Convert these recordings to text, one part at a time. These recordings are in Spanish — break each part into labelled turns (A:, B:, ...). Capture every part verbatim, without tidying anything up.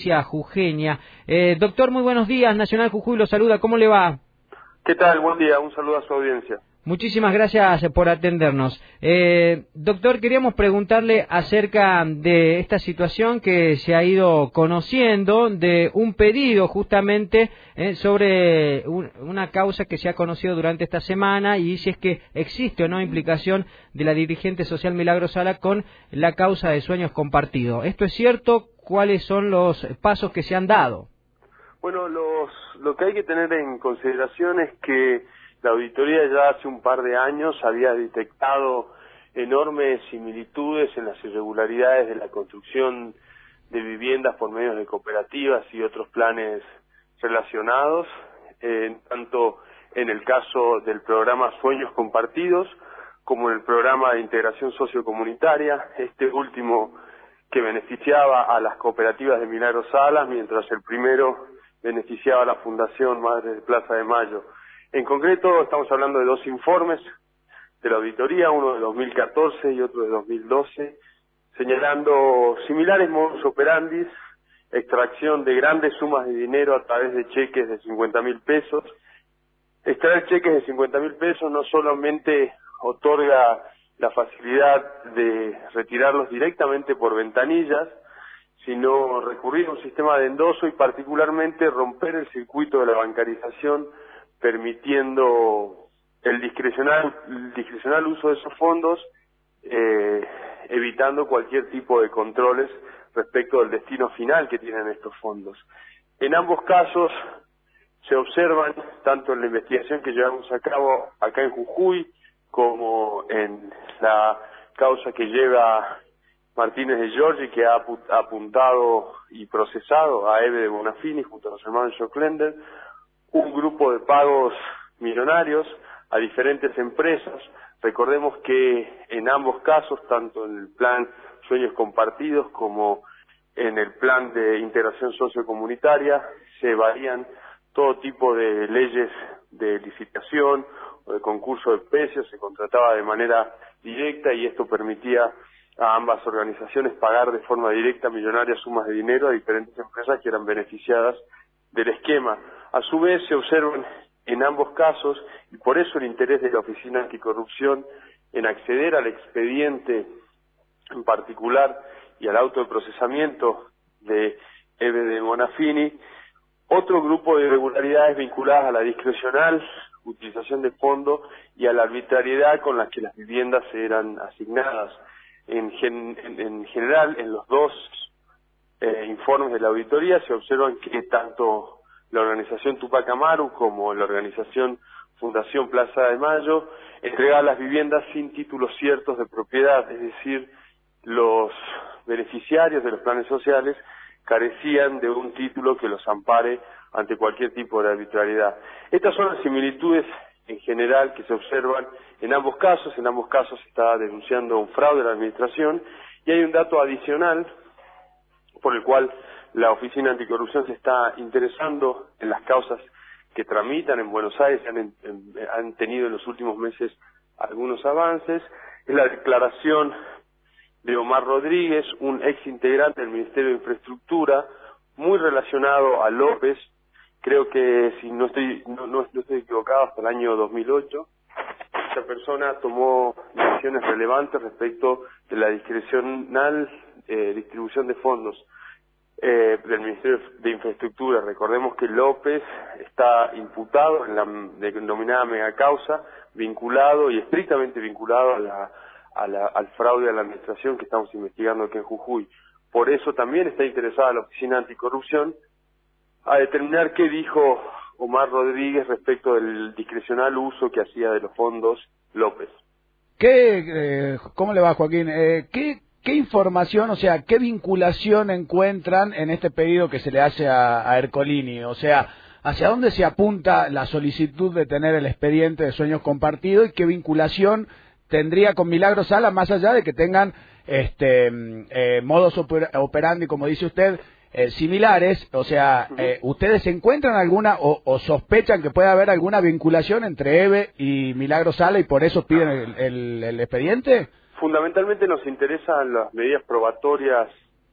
A: justicia jujeña. Eh, doctor, muy buenos días. Nacional Jujuy lo saluda. ¿Cómo le va?
B: ¿Qué tal? Buen día. Un saludo a su audiencia.
A: Muchísimas gracias por atendernos. Eh, doctor, queríamos preguntarle acerca de esta situación que se ha ido conociendo, de un pedido justamente eh, sobre un, una causa que se ha conocido durante esta semana, y si es que existe o no implicación de la dirigente social Milagros Sala con la causa de Sueños Compartidos. ¿Esto es cierto? ¿Cuáles son los pasos que se han dado?
B: Bueno, los, lo que hay que tener en consideración es que la auditoría ya hace un par de años había detectado enormes similitudes en las irregularidades de la construcción de viviendas por medios de cooperativas y otros planes relacionados, eh, tanto en el caso del programa Sueños Compartidos como en el programa de integración sociocomunitaria, este último que beneficiaba a las cooperativas de Milagros Salas, mientras el primero beneficiaba a la Fundación Madres de Plaza de Mayo. En concreto, estamos hablando de dos informes de la auditoría, uno de dos mil catorce y otro de dos mil doce, señalando similares modus operandi, extracción de grandes sumas de dinero a través de cheques de cincuenta mil pesos. Extraer cheques de cincuenta mil pesos no solamente otorga la facilidad de retirarlos directamente por ventanillas, sino recurrir a un sistema de endoso y particularmente romper el circuito de la bancarización, permitiendo el discrecional, el discrecional uso de esos fondos, eh, evitando cualquier tipo de controles respecto del destino final que tienen estos fondos. En ambos casos se observan, tanto en la investigación que llevamos a cabo acá en Jujuy, como en la causa que lleva Martínez de Giorgi, que ha apuntado y procesado a Eve de Bonafini junto a los hermanos Joclender, un grupo de pagos millonarios a diferentes empresas. Recordemos que en ambos casos, tanto en el plan Sueños Compartidos como en el plan de integración sociocomunitaria, se varían todo tipo de leyes de licitación o de concurso de precios, se contrataba de manera directa y esto permitía a ambas organizaciones pagar de forma directa millonarias sumas de dinero a diferentes empresas que eran beneficiadas del esquema. A su vez se observan en ambos casos, y por eso el interés de la Oficina Anticorrupción en acceder al expediente en particular y al auto de procesamiento de Eve de Bonafini, otro grupo de irregularidades vinculadas a la discrecional utilización de fondos y a la arbitrariedad con las que las viviendas eran asignadas. En, gen, en, en general, en los dos eh, informes de la auditoría se observan que tanto la organización Tupac Amaru como la organización Fundación Plaza de Mayo entregaban las viviendas sin títulos ciertos de propiedad, es decir, los beneficiarios de los planes sociales carecían de un título que los ampare ante cualquier tipo de arbitrariedad. Estas son las similitudes en general que se observan en ambos casos. En ambos casos se está denunciando un fraude de la administración y hay un dato adicional por el cual la Oficina Anticorrupción se está interesando en las causas que tramitan en Buenos Aires, han, en, han tenido en los últimos meses algunos avances. Es la declaración de Omar Rodríguez, un ex integrante del Ministerio de Infraestructura, muy relacionado a López, creo que si no estoy no, no, no estoy equivocado, hasta el año dos mil ocho. Esta persona tomó decisiones relevantes respecto de la discrecional eh, distribución de fondos eh, del Ministerio de Infraestructura. Recordemos que López está imputado en la denominada megacausa, vinculado y estrictamente vinculado a la, a la, al fraude a la administración que estamos investigando aquí en Jujuy. Por eso también está interesada la Oficina Anticorrupción a determinar qué dijo Omar Rodríguez respecto del discrecional uso que hacía de los fondos López.
C: ¿Qué, eh, ¿Cómo le va, Joaquín? Eh, ¿qué, ¿Qué información, o sea, qué vinculación encuentran en este pedido que se le hace a, a Ercolini? O sea, ¿hacia dónde se apunta la solicitud de tener el expediente de Sueños Compartidos y qué vinculación tendría con Milagros Sala, más allá de que tengan este eh, modos oper operandi, como dice usted, eh, similares? O sea, eh, ¿ustedes encuentran alguna o, o sospechan que puede haber alguna vinculación entre Eve y Milagros Sala y por eso piden el, el, el expediente?
B: Fundamentalmente nos interesan las medidas probatorias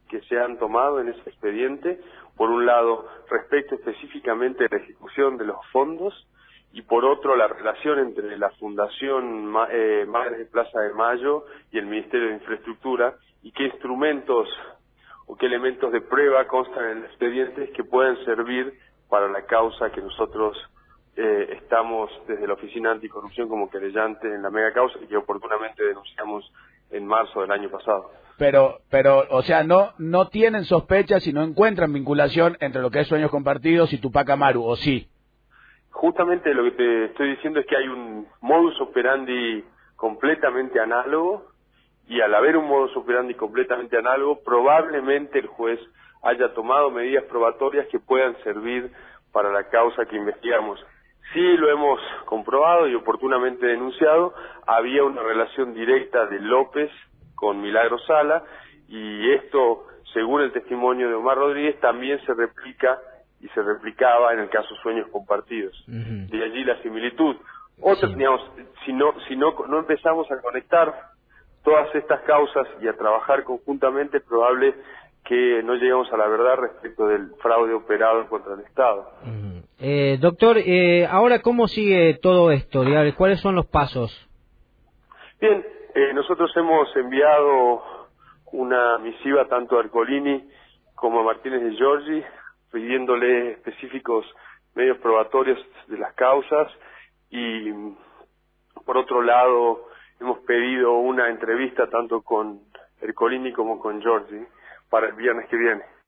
B: que se han tomado en ese expediente. Por un lado, respecto específicamente a la ejecución de los fondos, y por otro, la relación entre la Fundación eh, Madres de Plaza de Mayo y el Ministerio de Infraestructura, y qué instrumentos o qué elementos de prueba constan en el expediente que pueden servir para la causa que nosotros eh, estamos desde la Oficina Anticorrupción como querellante en la mega causa y que oportunamente denunciamos en marzo del año pasado.
C: Pero, pero, o sea, no, no tienen sospechas y no encuentran vinculación entre lo que es Sueños Compartidos y Tupac Amaru, ¿o sí?
B: Justamente lo que te estoy diciendo es que hay un modus operandi completamente análogo, y al haber un modus operandi completamente análogo, probablemente el juez haya tomado medidas probatorias que puedan servir para la causa que investigamos. Sí lo hemos comprobado y oportunamente denunciado, había una relación directa de López con Milagro Sala, y esto, según el testimonio de Omar Rodríguez, también se replica y se replicaba en el caso Sueños Compartidos. Uh-huh. De allí la similitud. Otra, sí. Digamos, si no, si no, no empezamos a conectar todas estas causas y a trabajar conjuntamente, es probable que no lleguemos a la verdad respecto del fraude operado contra el Estado.
A: Uh-huh. eh, doctor, eh, ahora ¿cómo sigue todo esto? Digamos, ¿cuáles son los pasos?
B: Bien, eh, nosotros hemos enviado una misiva tanto a Ercolini como a Martínez de Giorgi, pidiéndole específicos medios probatorios de las causas, y por otro lado hemos pedido una entrevista tanto con Ercolini como con Giorgi para el viernes que viene.